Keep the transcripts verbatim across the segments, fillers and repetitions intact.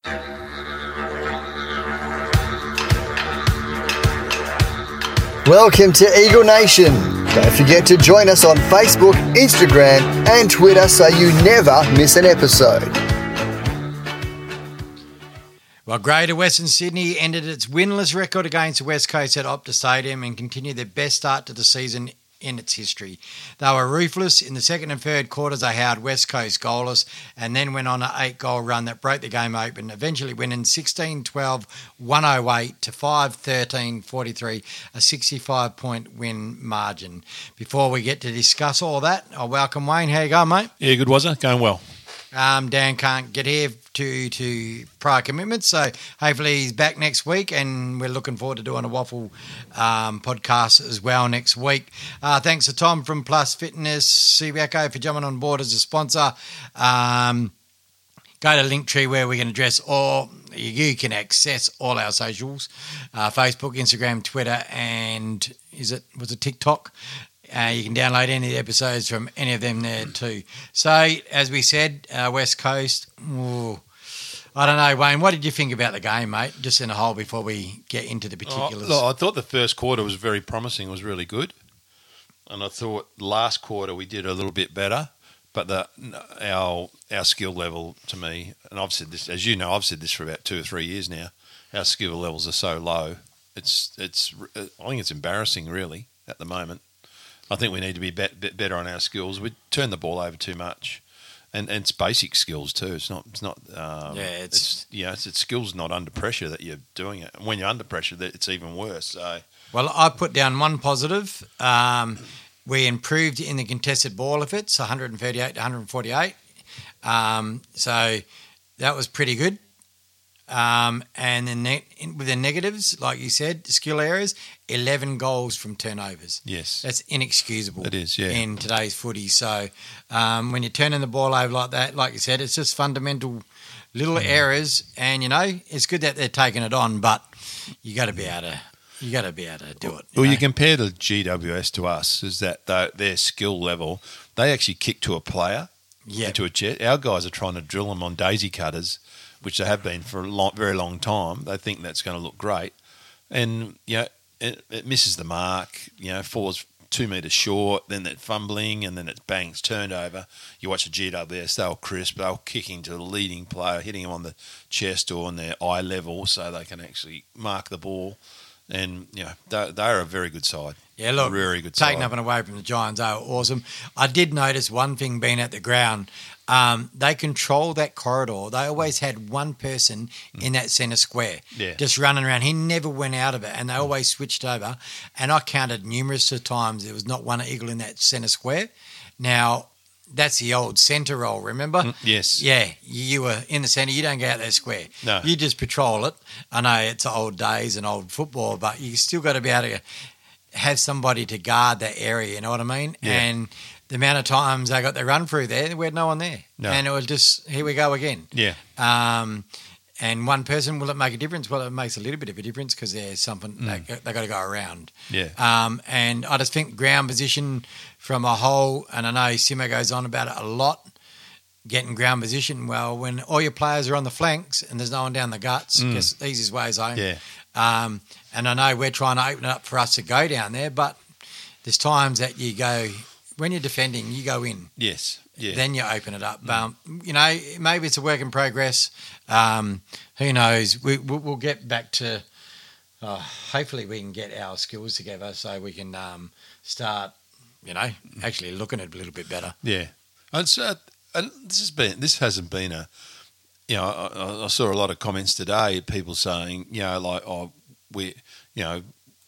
Welcome to Eagle Nation. Don't forget to join us on Facebook, Instagram and Twitter so you never miss an episode. Well, Greater Western Sydney ended its winless record against the West Coast at Optus Stadium and continued their best start to the season in its history. They were ruthless. In the second and third quarters, they held West Coast goalless and then went on an eight-goal run that broke the game open, eventually winning sixteen twelve, one oh eight to five thirteen forty-three, a sixty-five point win margin. Before we get to discuss all that, I welcome Wayne. How you going, mate? Yeah, good, was it? Going well. Um, Dan can't get here to to prior commitments, so hopefully he's back next week, and we're looking forward to doing a waffle um, podcast as well next week. Uh, thanks to Tom from Plus Fitness, C B A C O for jumping on board as a sponsor. Um, go to Linktree where we can address all, you can access all our socials, uh, Facebook, Instagram, Twitter, and is it, was it TikTok? Uh, you can download any of the episodes from any of them there too. So, as we said, uh, West Coast, ooh, I don't know, Wayne, what did you think about the game, mate, just in a whole before we get into the particulars? Oh, look, I thought the first quarter was very promising, it was really good. And I thought last quarter we did a little bit better, but the our our skill level, to me, and I've said this, as you know, I've said this for about two or three years now, our skill levels are so low. It's, it's I think it's embarrassing, really, at the moment. I think we need to be bet, bet better on our skills. We turn the ball over too much, and, and it's basic skills too. It's not. It's not. Um, yeah, it's, it's yeah. It's, it's skills not under pressure that you're doing it. And when you're under pressure, that it's even worse. So, well, I put down one positive. Um, we improved in the contested ball efforts, one thirty-eight to one forty-eight. Um, so that was pretty good. Um, and then ne- with the negatives, like you said, skill areas, eleven goals from turnovers. Yes. That's inexcusable. It is, yeah. In today's footy. So um, when you're turning the ball over like that, like you said, it's just fundamental little mm. errors. And, you know, it's good that they're taking it on, but you got to be able to you got to be able to do it. You well, know? You compare the G W S to us, is that their skill level, they actually kick to a player, yep. into a jet. Our guys are trying to drill them on daisy cutters, which they have been for a long, very long time. They think that's going to look great. And, you know, it, it misses the mark, you know, falls two metres short, then that fumbling, and then it bangs, turned over. You watch the G W S, they were crisp, they were kicking to the leading player, hitting him on the chest or on their eye level so they can actually mark the ball. And, you know, they, they're a very good side. Yeah, look, very good taking side. up and away from the Giants, they were awesome. I did notice one thing being at the ground. Um, they control that corridor. They always had one person in that centre square yeah. just running around. He never went out of it, and they always switched over. And I counted numerous of times there was not one eagle in that centre square. Now, that's the old centre role, remember? Mm, yes. Yeah, you were in the centre. You don't go out that square. No. You just patrol it. I know it's old days and old football, but you still got to be able to have somebody to guard that area, you know what I mean? Yeah. And the amount of times they got their run through there, we had no one there. No. And it was just, here we go again. Yeah. Um, and one person, will it make a difference? Well, it makes a little bit of a difference because there's something, mm. they, they got to go around. Yeah. Um, and I just think ground position from a whole, and I know Simo goes on about it a lot, getting ground position. Well, when all your players are on the flanks and there's no one down the guts, Mm. guess the easiest way is home. Yeah. Um, and I know we're trying to open it up for us to go down there, but there's times that you go, when you're defending, you go in. Yes. Yeah. Then you open it up. Mm. Um, you know, maybe it's a work in progress. Um, who knows? We, we'll, we'll get back to, uh, hopefully we can get our skills together so we can um, start, you know, actually looking at it a little bit better. Yeah. And so, and this has been, this hasn't been a, you know, I, I saw a lot of comments today, people saying, you know, like, oh, we, you know,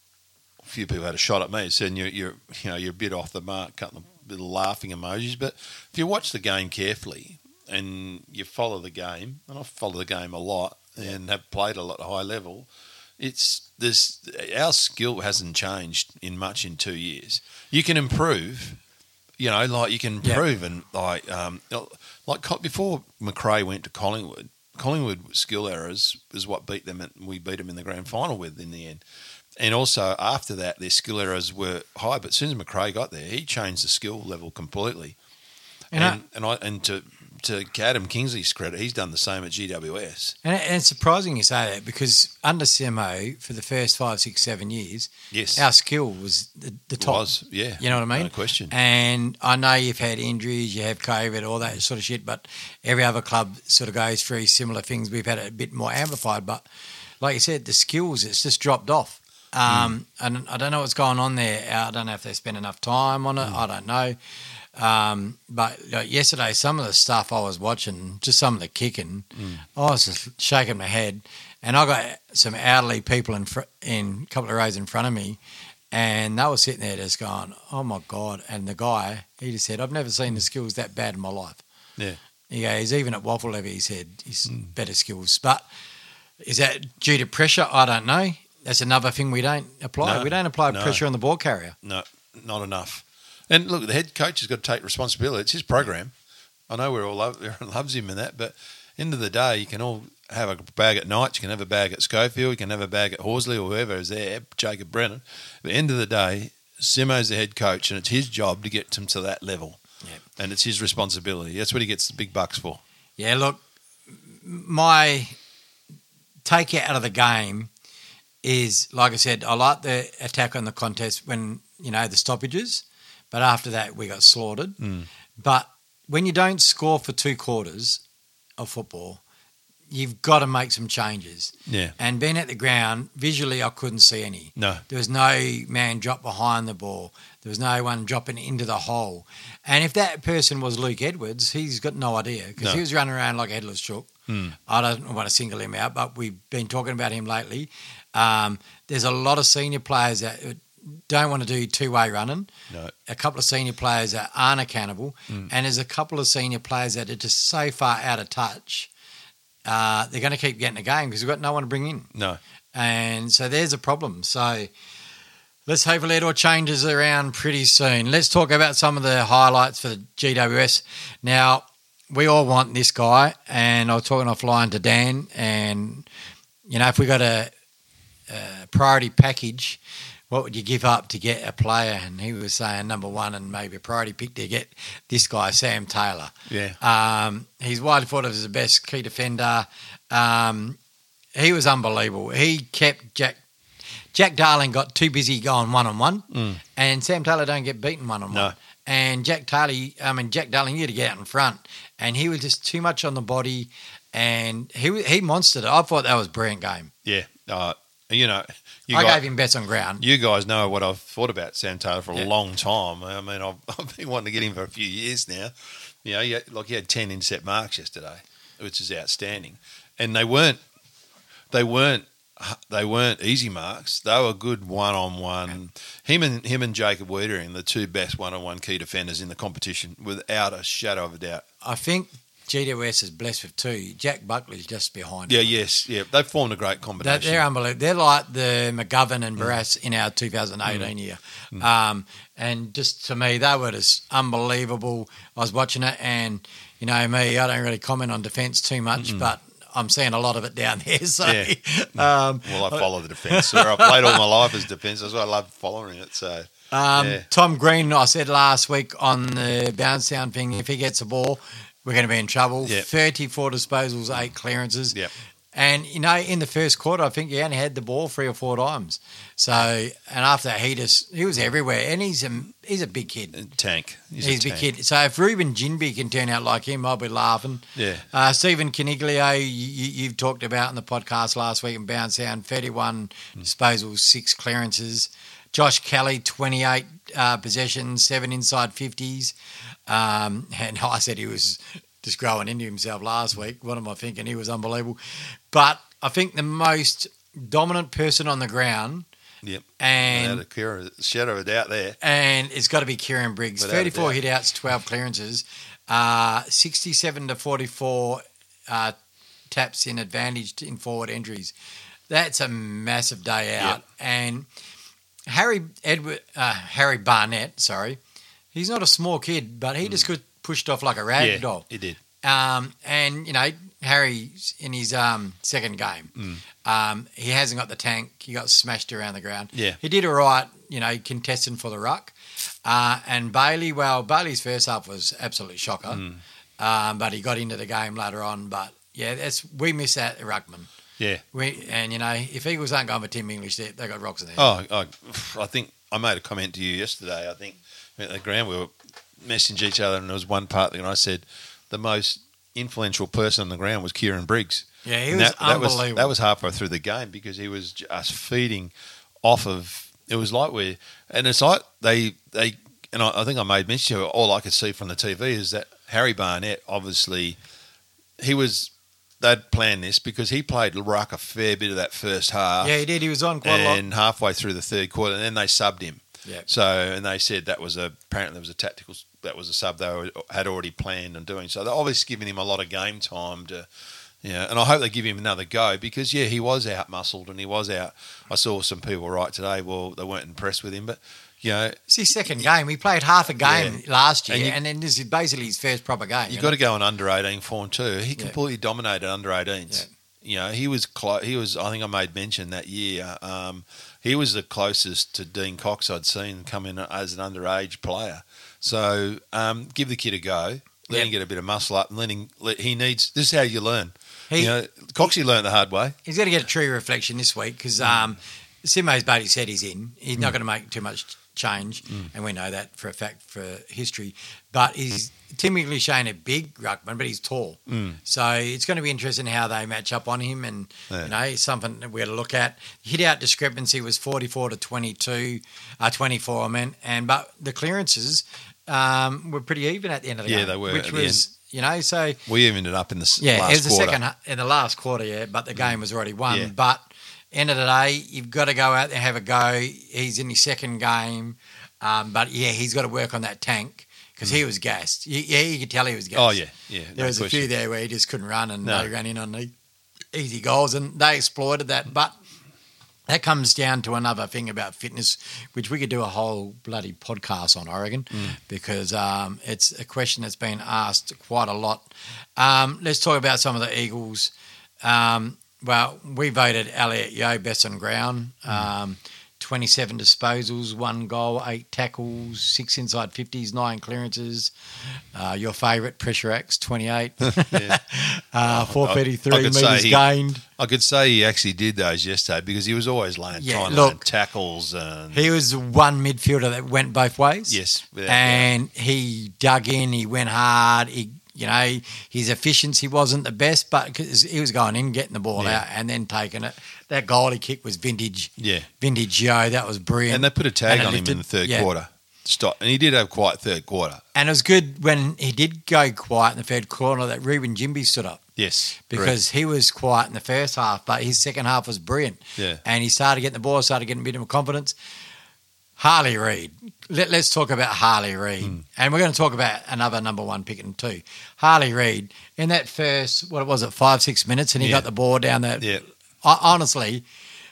a few people had a shot at me saying you're, you're, you know, you're a bit off the mark, cutting a little laughing emojis. But if you watch the game carefully and you follow the game, and I follow the game a lot and have played a lot at high level, it's this our skill hasn't changed in much in two years. You can improve, you know, like you can improve yeah. and like um, like before McRae went to Collingwood. Collingwood skill errors is what beat them. At, we beat them in the grand final with in the end. And also after that, their skill errors were high. But as soon as McRae got there, he changed the skill level completely. And and I, and, I, and to to Adam Kingsley's credit, he's done the same at G W S. And, and it's surprising you say that because under Simo for the first five, six, seven years, Yes. our skill was the, the top. Was, yeah. You know what I mean? No question. And I know you've had injuries, you have COVID, all that sort of shit, but every other club sort of goes through similar things. We've had it a bit more amplified, but like you said, the skills, it's just dropped off. Um, mm. And I don't know what's going on there. I don't know if they spent enough time on it. Mm. I don't know. Um, but like yesterday, some of the stuff I was watching, just some of the kicking, mm. I was just shaking my head. And I got some elderly people in fr- in a couple of rows in front of me, and they were sitting there just going, "Oh my God!" And the guy, he just said, "I've never seen the skills that bad in my life." Yeah. He goes, even at Waffle Levy, he said he's mm. better skills. But is that due to pressure? I don't know. That's another thing we don't apply. No, we don't apply no. pressure on the ball carrier. No, not enough. And look, the head coach has got to take responsibility. It's his program. I know we're all love, everyone loves him in that, but end of the day, you can all have a bag at Knights, you can have a bag at Schofield, you can have a bag at Horsley or whoever is there, Jacob Brennan. But end of the day, Simo's the head coach, and it's his job to get them to that level. Yep. And it's his responsibility. That's what he gets the big bucks for. Yeah, look, my take out of the game is, like I said, I like the attack on the contest when, you know, the stoppages, but after that we got slaughtered. Mm. But when you don't score for two quarters of football, you've got to make some changes. Yeah. And being at the ground, visually I couldn't see any. No. There was no man drop behind the ball. There was no one dropping into the hole. And if that person was Luke Edwards, he's got no idea because No. he was running around like a headless chook. Mm. I don't want to single him out, but we've been talking about him lately. Um, there's a lot of senior players that don't want to do two-way running. No. A couple of senior players that aren't accountable. Mm. And there's a couple of senior players that are just so far out of touch. Uh, they're going to keep getting a game because we've got no one to bring in. No. And so there's a problem. So let's hopefully it all changes around pretty soon. Let's talk about some of the highlights for the G W S. Now, we all want this guy, and I was talking offline to Dan, and, you know, if we got a, a priority package, what would you give up to get a player? And he was saying number one and maybe a priority pick to get this guy, Sam Taylor. Yeah. Um, he's widely thought of as the best key defender. Um, he was unbelievable. He kept Jack Jack Darling got too busy going one-on-one, mm. and Sam Taylor don't get beaten one-on-one. No. And Jack Taylor, I mean, Jack Darling, you had to get out in front, and he was just too much on the body, and he he monstered it. I thought that was a brilliant game. Yeah. Uh, you know, you I guys, gave him best on ground. You guys know what I've thought about Sam Taylor for a Yeah. long time. I mean, I've, I've been wanting to get him for a few years now. You know, he had, like he had ten inset marks yesterday, which is outstanding, and they weren't they weren't they weren't easy marks. They were good one on one. Him and him and Jacob Wiedering, the two best one on one key defenders in the competition, without a shadow of a doubt. I think G W S is blessed with two. Jack Buckley's just behind Yeah, him. yes, yeah. They've formed a great They're, combination. they're unbelievable. They're like the McGovern and Barras mm. in our two thousand eighteen mm. year. Mm. Um, and just to me, they were just unbelievable. I was watching it, and, you know, me, I don't really comment on defence too much, Mm-mm. but I'm seeing a lot of it down there. So, yeah. um, well, I follow the defence. So I played all my life as defence. That's why I love following it. So, um, yeah. Tom Green, I said last week on the bounce down thing, if he gets a ball, we're going to be in trouble. Yep. thirty-four disposals, eight clearances. Yep. And, you know, in the first quarter, I think he only had the ball three or four times. So, and after that, he just, he was everywhere. And he's a, he's a big kid. Tank. He's, he's a, a big tank. kit. So if Ruben Jinby can turn out like him, I'll be laughing. Yeah. Uh, Stephen Caniglio, you, you've talked about in the podcast last week in Bounce Sound, thirty-one mm. disposals, six clearances. Josh Kelly, twenty-eight uh, possessions, seven inside fifties. Um, and I said he was just growing into himself last week. What am I thinking? He was unbelievable. But I think the most dominant person on the ground. Yep. And without a shadow of a doubt there. And it's got to be Kieran Briggs. Without thirty-four hit-outs, twelve clearances, uh, sixty-seven to forty-four uh, taps in advantage in forward entries. That's a massive day out. Yep. And Harry Edward, uh, Harry Barnett, sorry, he's not a small kid, but he mm. just got pushed off like a rag yeah, doll. he did. Um, and, you know, Harry's in his um, second game. Mm. Um, he hasn't got the tank. He got smashed around the ground. Yeah. He did all right, you know, contesting for the ruck. Uh, and Bailey, well, Bailey's first half was absolute shocker. Mm. um, but he got into the game later on. But yeah, that's we miss that at Ruckman. Yeah. We and you know if Eagles aren't going for Tim English, they they got rocks in there. Oh, I, I think I made a comment to you yesterday. I think at the ground we were messaging each other, and there was one part and I said the most influential person on the ground was Kieran Briggs. Yeah, he and was that, that was unbelievable. that was halfway through the game because he was just feeding off of. It was like we and it's like they they and I, I think I made mention of it, all I could see from the T V is that Harry Barnett obviously he was. They'd planned this because he played ruck a fair bit of that first half. Yeah, he did. He was on quite a lot. And halfway through the third quarter, and then they subbed him. Yeah. So, and they said that was a apparently there was a tactical that was a sub they were, had already planned on doing. So they're obviously giving him a lot of game time to, yeah. And I hope they give him another go because yeah, he was out muscled and he was out. I saw some people write today. Well, they weren't impressed with him, but you know, it's his second game. He played half a game Yeah. last year, And and, you- then this is basically his first proper game. you you got know? to go on under eighteen form too. He Yeah. completely dominated under eighteens. Yeah. You know, he was clo- he was. I think I made mention that year. Um, he was the closest to Dean Cox I'd seen come in as an underage player. So um, give the kid a go. Let Yep. him get a bit of muscle up, and let him. Let, he needs. This is how you learn. He- you know, Coxie learned the hard way. He's got to get a true reflection this week because um, Simo's Beatty said he's in. He's not going to make too much change, and we know that for a fact for history. But he's Tim English ain't a big ruckman, but he's tall. Mm. So it's going to be interesting how they match up on him, and Yeah. you know, it's something that we're to look at. Hit out discrepancy was forty-four to twenty-two, uh, twenty-four, I meant, and but the clearances um, were pretty even at the end of the Yeah, game. they were which at the was you know so. We ended up in the s- Yeah, last it was the quarter. second in the last quarter, yeah, but the game was already won. Yeah. But end of the day, you've got to go out there and have a go. He's in his second game, um, but yeah, he's got to work on that tank because he was gassed. You, yeah, you could tell he was gassed. Oh yeah, yeah. there no was question. a few there where he just couldn't run, and No. they ran in on the easy goals, and they exploited that. But that comes down to another thing about fitness, which we could do a whole bloody podcast on, I reckon, Mm. because um, it's a question that's been asked quite a lot. Um, let's talk about some of the Eagles. Um, well, we voted Elliot Yeo best on ground. Um, twenty-seven disposals, one goal, eight tackles, six inside fifties, nine clearances. Uh, your favourite, Pressure X, twenty-eight. Yeah. uh, four I thirty-three could say metres he- gained. I could say he actually did those yesterday because he was always laying Yeah, trying to look, land tackles and He was the one midfielder that went both ways. yes, without And he dug in, he went hard. He, you know, his efficiency wasn't the best, but 'cause he was going in, getting the ball Yeah. out, and then taking it. That goal he kicked was vintage. Yeah. Vintage Yo. That was brilliant. And they put a tag And it on him in lifted- the third yeah. quarter. Stop. And he did have quite third quarter. And it was good when he did go quiet in the third quarter that Ruben Jimby stood up Yes. because he was quiet in the first half, but his second half was brilliant. Yeah. And he started getting the ball, started getting a bit of confidence. Harley Reid. Let, let's talk about Harley Reid. Hmm. And we're going to talk about another number one pick in two. Harley Reid, in that first, what was it, five, six minutes, and he Yeah. got the ball down there. Yeah. I, honestly,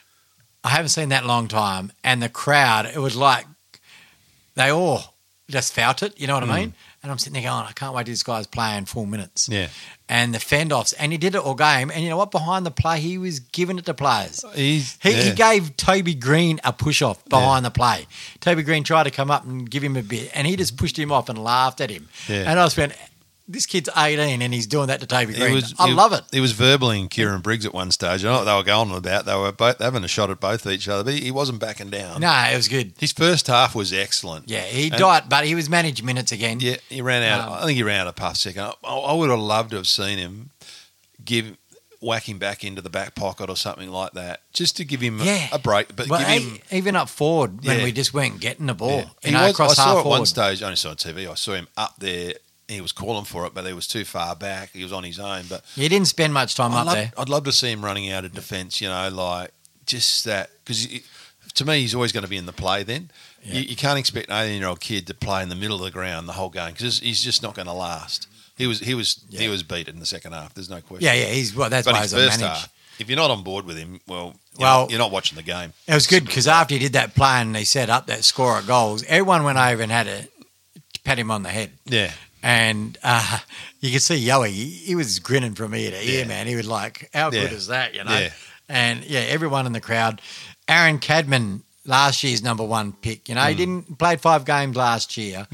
I haven't seen that long time. And the crowd, it was like they all just felt it, you know what I mean? And I'm sitting there going, I can't wait till this guy's playing full minutes. Yeah. And the fend-offs, and he did it all game. And you know what? Behind the play, he was giving it to players. He's, He, yeah. he gave Toby Green a push-off behind the play. Toby Green tried to come up and give him a bit, and he just pushed him off and laughed at him. Yeah. And I was going, this kid's eighteen, and he's doing that to Toby He Green. was- I he- love it. He was verbaling Kieran Briggs at one stage. I know what they were going on about. They were both having a shot at both each other, but he wasn't backing down. No, it was good. His first half was excellent. Yeah, he And- died, but he was managed minutes again. Yeah, he ran out. Um, I think he ran out of puff second. I, I would have loved to have seen him give whack him back into the back pocket or something like that, just to give him a- Yeah. a, break. But Well, give hey, him. even up forward when Yeah. we just weren't getting the ball. Yeah. You He know, was, across I half saw at forward. one stage. I only saw on T V. I saw him up there. He was calling for it, but he was too far back. He was on his own. But He didn't spend much time I'd up love, there. I'd love to see him running out of defence. You know, like just that because to me, he's always going to be in the play. Then Yeah. you, you can't expect an eighteen-year-old kid to play in the middle of the ground the whole game because he's just not going to last. He was he was Yeah. he was beat in the second half. There's no question. Yeah, yeah, he's well. That's But why his he's a first manage. half, if you're not on board with him, well, you're, Well- not, you're not watching the game. It was good because after he did that play and he set up that score of goals, everyone went over and had to pat him on the head. Yeah, And uh, you could see Yowie, he, he was grinning from ear to ear, Yeah. man. He was like, how good Yeah. is that, you know? Yeah. And, yeah, everyone in the crowd. Aaron Cadman, last year's number one pick, you know, he didn't played five games last year. yeah,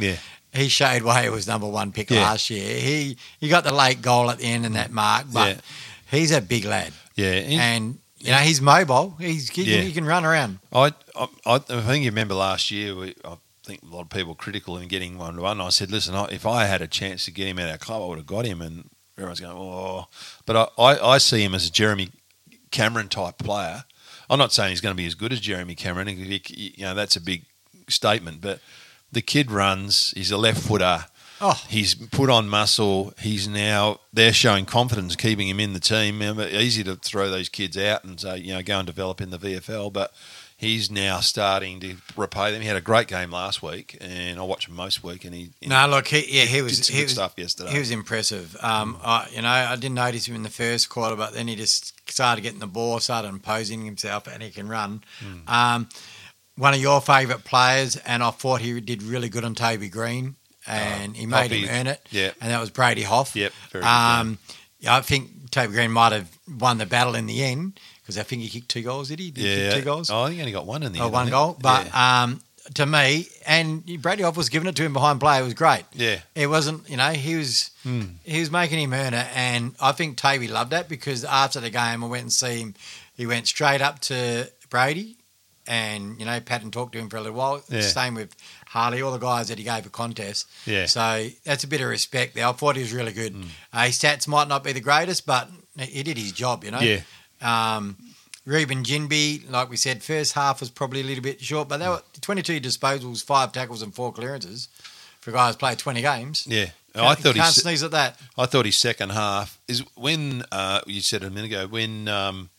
he showed why he was number one pick Yeah. last year. He he got the late goal at the end in that mark, but Yeah. he's a big lad. Yeah, he- And, you know, he's mobile. He's He, Yeah. can, he can run around. I, I, I think you remember last year, we, I think a lot of people were critical in getting one to one. I said, listen, I, if I had a chance to get him at our club, I would have got him. And everyone's going, oh. But I, I, I see him as a Jeremy Cameron type player. I'm not saying he's going to be as good as Jeremy Cameron. He, he, you know, that's a big statement. But the kid runs. He's a left footer. Oh, He's put on muscle. He's now, they're showing confidence, keeping him in the team. Remember, easy to throw those kids out and say, you know, go and develop in the V F L, but he's now starting to repay them. He had a great game last week, and I watch him most week, and he no, look, he, yeah, he was did some he good was, stuff yesterday. He was impressive. Um, I, you know, I didn't notice him in the first quarter, but then he just started getting the ball, started imposing himself, and he can run. Mm. Um, one of your favourite players, and I thought he did really good on Toby Green, and he made Hoppy, him earn it. yeah. And that was Brady Hoff. Yep, very good um, yeah, I think Toby Green might have won the battle in the end because I think he kicked two goals. Did he? Did he yeah, kick two goals? Oh, I think he only got one in the Oh, end. one I think. goal. But yeah. um, to me, and Brady Hoff was giving it to him behind play. It was great. yeah. It wasn't, you know, he was Mm. he was making him earn it, and I think Toby loved that because after the game, I went and see him. He went straight up to Brady, and you know, pat and talked to him for a little while. Yeah. Same with Harley, all the guys that he gave a contest. Yeah. So that's a bit of respect there. I thought he was really good. Mm. Uh, his stats might not be the greatest, but he did his job. You know. Yeah. Um, Reuben Ginby, like we said, first half was probably a little bit short, but they were twenty-two disposals, five tackles, and four clearances for guys who played twenty games. Yeah. Can't, I thought can't his, sneeze at that. I thought his second half is when uh, you said a minute ago when um,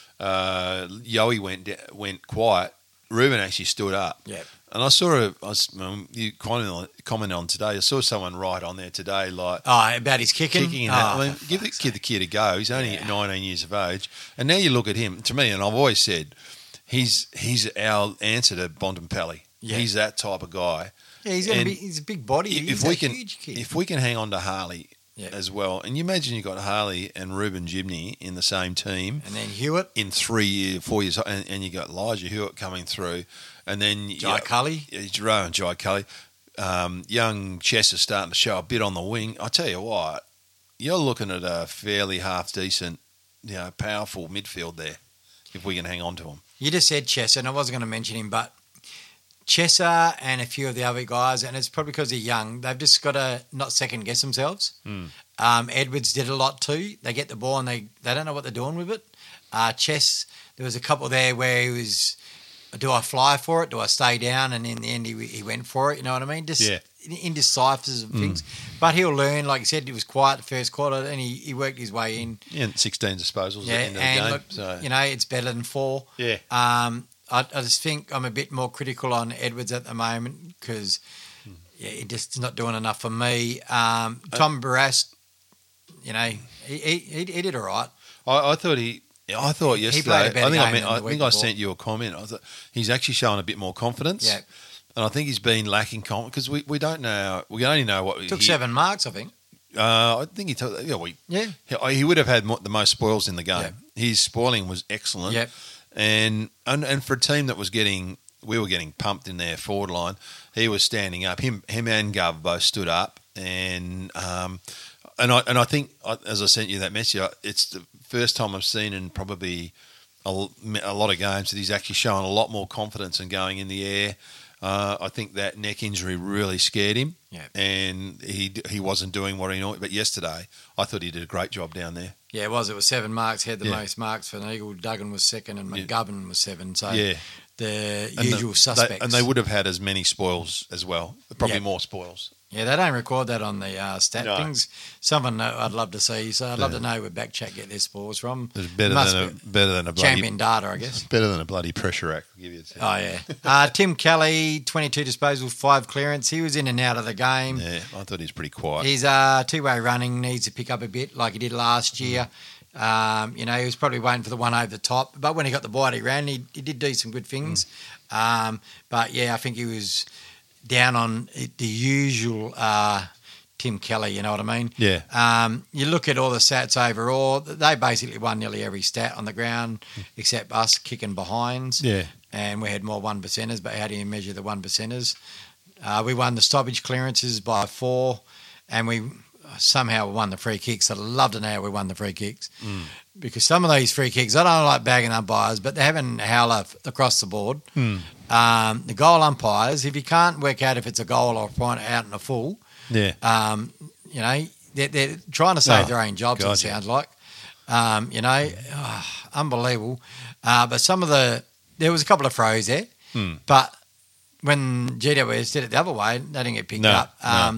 uh, Yowie went da- went quiet. Ruben actually stood up. Yeah. And I saw a, I was, um, you commented on, commented on today. I saw someone write on there today, like Oh, about his kicking. kicking. And oh, that. I mean, for give the fuck's kid the kid a go. He's only Yeah. nineteen years of age, and now you look at him. To me, and I've always said, he's he's our answer to Bontempelli. Yeah. He's that type of guy. Yeah, he's gonna And be. He's a big body. If He's we a can, huge kid. if we can hang on to Harley Yeah. as well, and you imagine you got Harley and Ruben Gibney in the same team and then Hewitt, in three years, four years, and, and you got Elijah Hewitt coming through, and then Jai Cully. yeah, Jerome and Jai Cully, um, young Chess is starting to show a bit on the wing. I tell you what, you're looking at a fairly half decent, you know, powerful midfield there if we can hang on to them. You just said Chesser, and I wasn't going to mention him, but Chesser and a few of the other guys, and it's probably because they're young, they've just got to not second guess themselves. Mm. Um, Edwards did a lot too. They get the ball and they, they don't know what they're doing with it. Uh, Chess, there was a couple there where he was, do I fly for it? Do I stay down? And in the end, he, he went for it. You know what I mean? Just Yeah. indecisive things. But he'll learn. Like you said, he was quiet the first quarter, and he, he worked his way in. Yeah, sixteen disposals Yeah, at the end of the and game. look, so. you know, it's better than four. Yeah. Um, I, I just think I'm a bit more critical on Edwards at the moment because yeah, he just not doing enough for me. Um, Tom Barras, you know, he, he, he, he did all right. I, I thought he. Yeah, I thought He- he yesterday. played a better I think I, game meant, than I the think week I before. sent you a comment. I thought he's actually showing a bit more confidence. Yeah, And I think he's been lacking confidence because we, we don't know. We only know what took he, seven marks, I think. Uh, I think he took. Yeah, we, Yeah, he, he would have had mo- the most spoils in the game. Yeah. His spoiling was excellent. Yep. And, and and for a team that was getting, we were getting pumped in their forward line. He was standing up. Him him and Gov both stood up. And um, and I and I think I- as I sent you that message, I- it's the first time I've seen in probably a, l- a lot of games that he's actually showing a lot more confidence and going in the air. Uh, I think that neck injury really scared him, Yeah. and he he wasn't doing what he normally. But yesterday, I thought he did a great job down there. yeah, it was. It was seven marks. He had the Yeah. most marks for an Eagle. Duggan was second, and Yeah. McGovern was seven. So Yeah, the And usual the- suspects. they, and they would have had as many spoils as well, probably Yeah. more spoils. Yeah, they don't record that on the uh, stat No. things. Someone uh, I'd love to see. So I'd love Yeah. to know where Backchat get their scores from. It's better Must than a be better than a bloody champion data, I guess. better than a bloody pressure act. I'll give you a Oh yeah. Uh, Tim Kelly, twenty-two disposals, five clearance. He was in and out of the game. Yeah, I thought he was pretty quiet. His uh, two-way running needs to pick up a bit, like he did last year. Um, you know, he was probably waiting for the one over the top, but when he got the ball, he ran. He, he did do some good things. Um, but yeah, I think he was down on the usual uh, Tim Kelly. You know what I mean? Yeah. Um, you look at all the stats overall; they basically won nearly every stat on the ground, except us kicking behinds. Yeah. And we had more one percenters. But how do you measure the one percenters? Uh, we won the stoppage clearances by four, and we somehow won the free kicks. I'd love to know how we won the free kicks. Mm. Because some of these free kicks, I don't like bagging umpires, but they're having a howler across the board. Mm. Um, the goal umpires, if you can't work out if it's a goal or a point out in a full, Yeah. um, you know, they're, they're trying to save Oh, their own jobs, God, it sounds like. Um, you know, oh, unbelievable. Uh, but some of the, there was a couple of throws there, Mm. but when G W S did it the other way, they didn't get picked No, up. no. Um,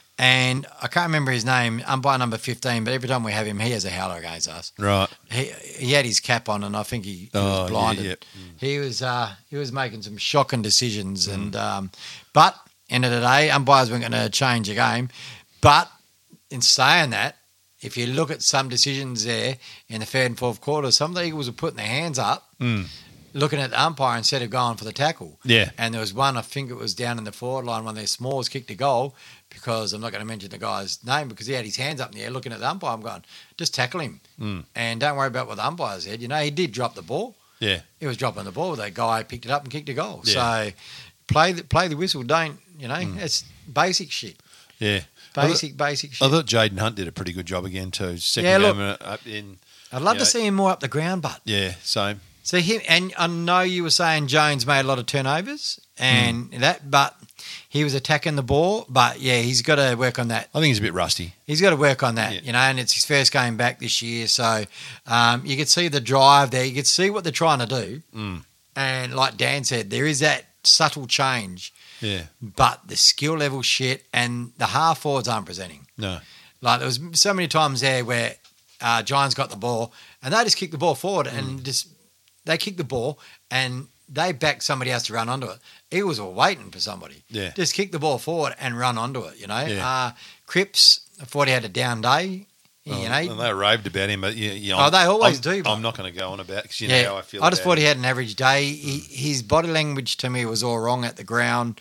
And I can't remember his name, umpire number fifteen, but every time we have him, he has a howler against us. Right. He he had his cap on, and I think he, he Oh, yeah, was blinded. yeah. He was uh, he was making some shocking decisions, mm. and um, but end of the day, umpires weren't going to change the game. But in saying that, if you look at some decisions there in the third and fourth quarter, some of the Eagles were putting their hands up, Mm. looking at the umpire instead of going for the tackle. Yeah. And there was one, I think it was down in the forward line, one of their Smalls kicked a goal, because I'm not going to mention the guy's name, because he had his hands up in the air looking at the umpire. I'm going, just tackle him. Mm. And don't worry about what the umpire said. You know, he did drop the ball. Yeah. He was dropping the ball. That guy picked it up and kicked a goal. Yeah. So play the, play the whistle. Don't, you know, Mm. it's basic shit. Yeah. Basic, basic shit. I thought Jaden Hunt did a pretty good job again too. Second Yeah, look, game up in. I'd love you to know, see him more up the ground, but. Yeah, same. See him, and I know you were saying Jones made a lot of turnovers and Mm. that, but he was attacking the ball. But yeah, he's got to work on that. I think he's a bit rusty. He's got to work on that, Yeah. you know, and it's his first game back this year. So um, you could see the drive there. You could see what they're trying to do. Mm. And like Dan said, there is that subtle change, Yeah. but the skill level shit, and the half forwards aren't presenting. No. Like there was so many times there where uh, Giants got the ball and they just kicked the ball forward and Mm. just they kicked the ball and they backed somebody else to run onto it. Eagles were waiting for somebody. Yeah. Just kick the ball forward and run onto it, you know. Yeah. Uh, Cripps, I thought he had a down day, you Well, know. and they raved about him, but yeah, yeah, Oh, I'm- they always I'm, do, but- I'm not going to go on about because you know how I feel. I just about thought he him. had an average day. He, his body language to me was all wrong at the ground.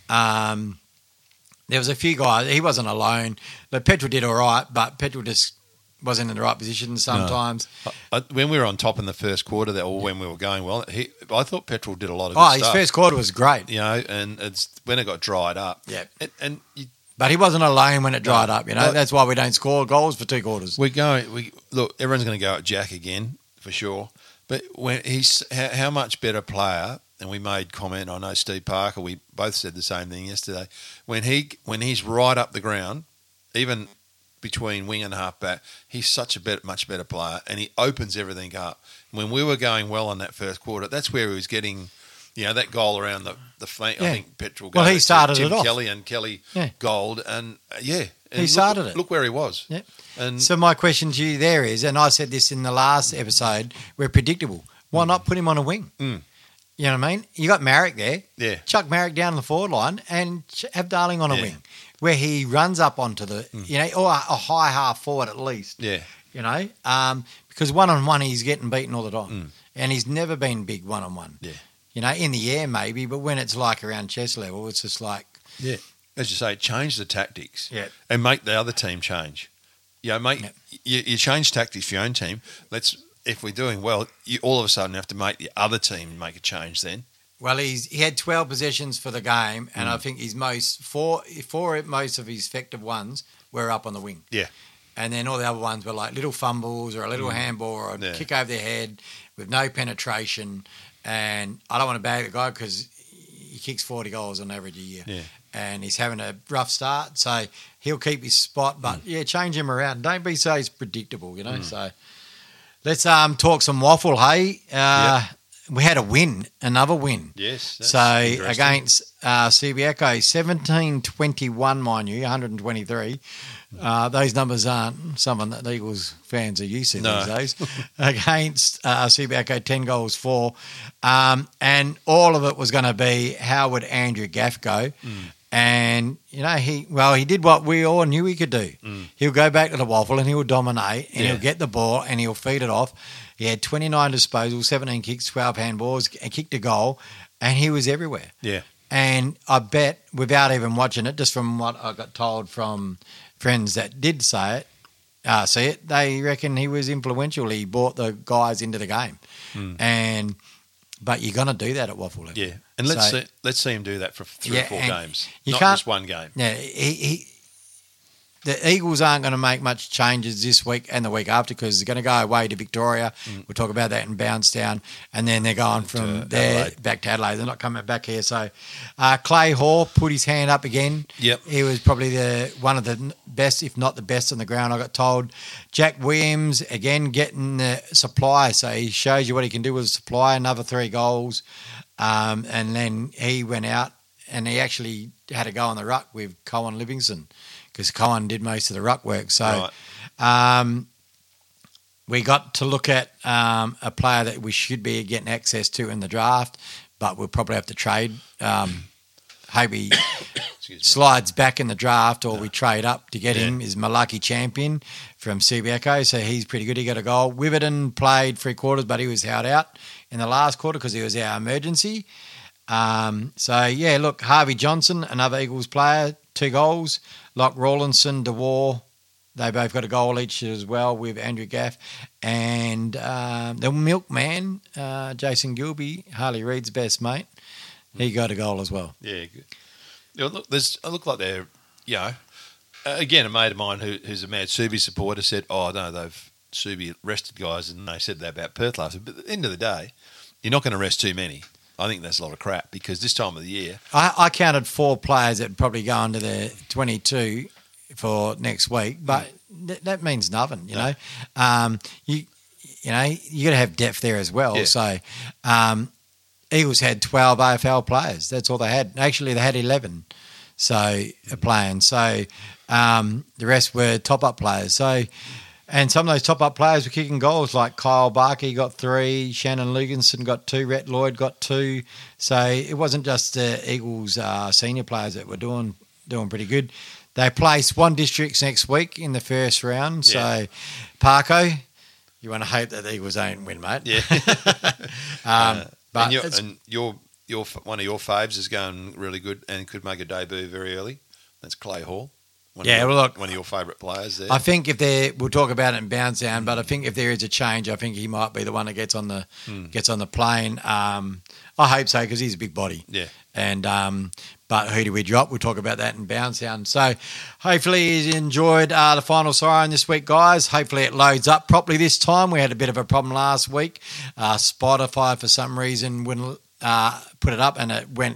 Um, there was a few guys. He wasn't alone. But Petrel did all right, but Petrel just wasn't in the right position sometimes. I, I, when we were on top in the first quarter, that or when we were going well, he, I thought Petrel did a lot of good Oh, his stuff. first quarter was great. You know, and it's when it got dried up. Yeah. And, and you, But he wasn't alone when it dried No. up, you know. Well- That's why we don't score goals for two quarters. we're going. We look. Everyone's going to go at Jack again for sure. But when he's how, how much better player, and we made comment. I know Steve Parker. We both said the same thing yesterday. When he when he's right up the ground, even between wing and half back, he's such a better, much better player, and he opens everything up. When we were going well in that first quarter, that's where he was getting, you know, that goal around the the flank. Yeah. I think Petrel. Well, gave he it to started Tim it off. Kelly and Kelly Yeah. Gold, and uh, yeah, and He look- started it. Look where he was. Yeah. And So my question to you there is, and I said this in the last episode, we're predictable. Why not put him on a wing? Mm. You know what I mean? You got Marek there. yeah, Chuck Marek down the forward line and ch- have Darling on a Yeah. wing where he runs up onto the, Mm. you know, or a, a high half forward at least, yeah, you know, um, because one-on-one he's getting beaten all the time. Mm. And he's never been big one-on-one. Yeah. You know, in the air maybe, but when it's like around chest level, it's just like, yeah. As you say, change the tactics. yeah. And make the other team change. You know, make Yep. you, you change tactics for your own team. Let's if we're doing well, you all of a sudden have to make the other team make a change. Then Well, he's he had twelve possessions for the game, and Mm. I think his most four four most of his effective ones were up on the wing. Yeah. And then all the other ones were like little fumbles or a little Mm. handball or a Yeah. kick over their head with no penetration. And I don't want to bag the guy because he kicks forty goals on average a year. Yeah. And he's having a rough start, so he'll keep his spot. But yeah, change him around. Don't be so predictable, you know. Mm. So let's um talk some waffle. Hey, uh, we had a win, another win. yes. So against uh, Subiaco, seventeen twenty-one, mind you, one hundred twenty-three. Uh, those numbers aren't something that the Eagles fans are used to No. these days. Against uh, Subiaco, ten goals, four. Um, and all of it was going to be how would Andrew Gaff go? Mm. And, you know, he well, he did what we all knew he could do. Mm. He'll go back to the waffle and he'll dominate and Yeah. he'll get the ball and he'll feed it off. He had twenty-nine disposals, seventeen kicks, twelve handballs, and kicked a goal, and he was everywhere. Yeah. And I bet, without even watching it, just from what I got told from friends that did say it, uh, see it, they reckon he was influential. He brought the guys into the game. Mm. And but you're going to do that at waffle level. Yeah, and let's So- see, let's see him do that for three Yeah, or four and games, you not can't- just one game. Yeah, he, he, the Eagles aren't going to make much changes this week and the week after because they're going to go away to Victoria. We'll talk about that in Bouncedown. And then they're going from To there Adelaide. back to Adelaide. They're not coming back here. So uh, Clay Hall put his hand up again. Yep. He was probably the one of the best, if not the best on the ground, I got told. Jack Williams, again, getting the supply. So he shows you what he can do with the supply. Another three goals. Um, and then he went out and he actually had a go on the ruck with Cohen Livingston because Cohen did most of the ruck work. So um, we got to look at um, a player that we should be getting access to in the draft, but we'll probably have to trade. Um, hope he Excuse me. slides back in the draft or we trade up to get Yeah. him. Is Malaki Champion from Subiaco, so he's pretty good. He got a goal. Wiverton played three quarters, but he was held out in the last quarter because he was our emergency. Um, so, yeah, look, Harvey Johnson, another Eagles player, two goals. Locke Rawlinson, DeWar, they both got a goal each as well with Andrew Gaff. And um, the milkman, uh, Jason Gilby, Harley Reid's best mate, he got a goal as well. Yeah, good. Yeah, look, there's. I look like they're, you know, uh, again, a mate of mine who, who's a mad Subi supporter said, "Oh no, they've Subi rested guys," and they said that about Perth last week. But at the end of the day, you're not going to rest too many. I think that's a lot of crap because this time of the year, I, I counted four players that would probably go into the twenty-two for next week, but th- that means nothing, you No. know. Um, you you know, you got to have depth there as well. Yeah. So, um, Eagles had twelve A F L players. That's all they had. Actually, they had eleven. So uh, playing. So um, the rest were top up players. So. And some of those top-up players were kicking goals, like Kyle Barkey got three, Shannon Luginson got two, Rhett Lloyd got two. So it wasn't just the Eagles uh, senior players that were doing doing pretty good. They place one districts next week in the first round. Yeah. So, Parko, you want to hope that the Eagles don't win, mate. yeah. Um, but and, your, it's- and your your one of your faves is going really good and could make a debut very early. That's Clay Hall. One Yeah, of your, well, look, one of your favourite players there. I think if there, we'll talk about it in bounce down, but I think if there is a change, I think he might be the one that gets on the Hmm. gets on the plane. Um, I hope so because he's a big body. yeah. And um, but who do we drop? We'll talk about that in bounce down. So hopefully you enjoyed uh, the final siren this week, guys. Hopefully it loads up properly this time. We had a bit of a problem last week. Uh, Spotify for some reason wouldn't uh, put it up, and it went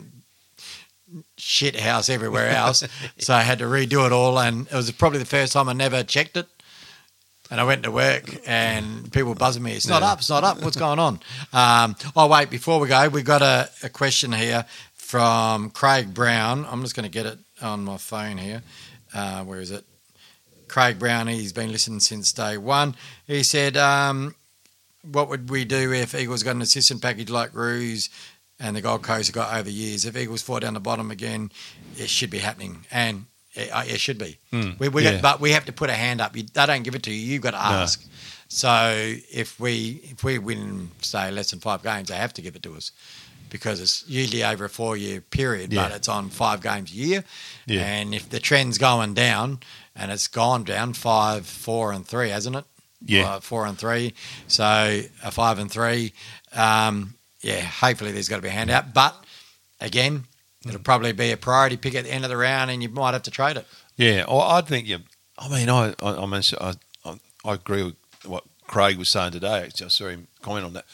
shit house everywhere else. So I had to redo it all, and it was probably the first time I never checked it. And I went to work, and people buzzing me. It's not Yeah. up. It's not up. What's going on? Um, oh wait, before we go, we got a, a question here from Craig Brown. I'm just going to get it on my phone here. Uh, where is it? Craig Brown. He's been listening since day one. He said, um, "What would we do if Eagles got an assistant package like Roos and the Gold Coast have got over years? If Eagles fall down the bottom again, it should be happening, and it, uh, it should be. Mm, we, we yeah. got, but we have to put a hand up. You, they don't give it to you. You've got to ask. So if we if we win, say, less than five games, they have to give it to us because it's usually over a four year period, but Yeah. it's on five games a year. Yeah. And if the trend's going down, and it's gone down five, four, and three, hasn't it? Yeah. Uh, four and three. So a five and three. Um, yeah, hopefully there's got to be a handout. But again, it'll probably be a priority pick at the end of the round, and you might have to trade it. Yeah, well, I think you. I mean, I, I, I mean, I, I, I agree with what Craig was saying today. Actually, I saw him comment on that.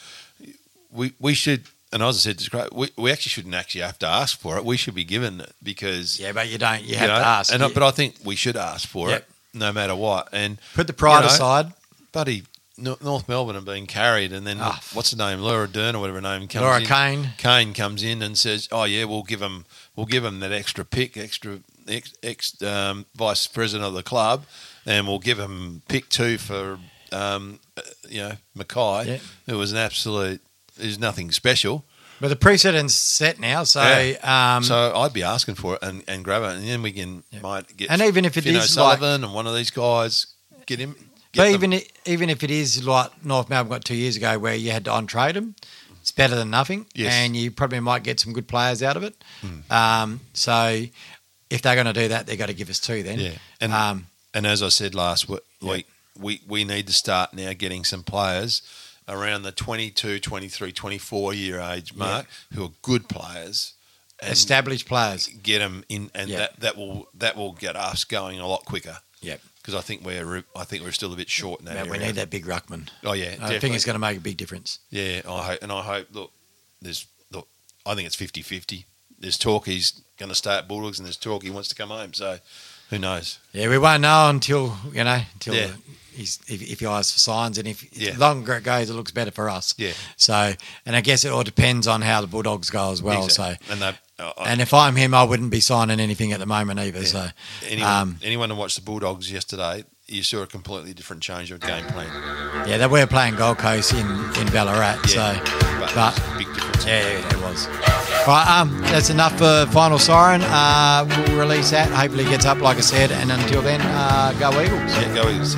We we should, and as I said to Craig, we, we actually shouldn't actually have to ask for it. We should be given it because Yeah, but you don't. You you have know, to ask. And I- You- but I think we should ask for Yep. it, no matter what. And put the pride you know, aside. buddy, Nor- North Melbourne have been carried, and then Ah. what's the name, Laura Dern or whatever her name comes Laura in. Kane. Kane comes in and says, "Oh yeah, we'll give him, we'll give him that extra pick, extra ex, ex um, vice president of the club, and we'll give him pick two for, um, uh, you know, Mackay. Yeah. It was an absolute. There's nothing special. But the precedent's set now, so um, So I'd be asking for it and, and grab it, and then we can might get. And even if it Fino is like- Sullivan and one of these guys, get him. Get but them. even i- even if it is like North Melbourne got two years ago, where you had to on trade them, it's better than nothing, Yes. and you probably might get some good players out of it. Um, so if they're going to do that, they've got to give us two then. Yeah, and um, and as I said last w- week, we, we need to start now getting some players around the twenty-two, twenty-three, twenty-four year age mark yeah. who are good players. And established players. Get them in, and yep. that, that will that will get us going a lot quicker. Yep. Because I think we're I think we're still a bit short in that Man, area. We need that big ruckman. Oh yeah, I definitely. think it's going to make a big difference. Yeah, I hope, and I hope. Look, there's look. I think it's fifty-fifty. There's talk he's going to stay at Bulldogs, and there's talk he wants to come home. So, who knows? Yeah, we won't know until you know until yeah. he's if, if he eyes for signs, and if yeah. the longer it goes, it looks better for us. Yeah. So, and I guess it all depends on how the Bulldogs go as well. Exactly. So, and they. Uh, and if I'm him, I wouldn't be signing anything at the moment either. Yeah. So, anyone, um, anyone who watched the Bulldogs yesterday, you saw a completely different change of game plan. Yeah, they were playing Gold Coast in, in Ballarat, yeah, so but, but it was a big difference. Yeah, yeah, it was. Right, um, that's enough for Final Siren. Uh, we'll release that. Hopefully, it gets up, like I said. And until then, uh, go Eagles. Yeah, go Eagles.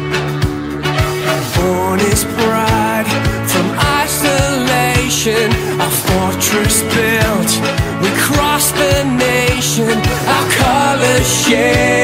Born is pride from isolation, a fortress built. We cross the nation, our colors share.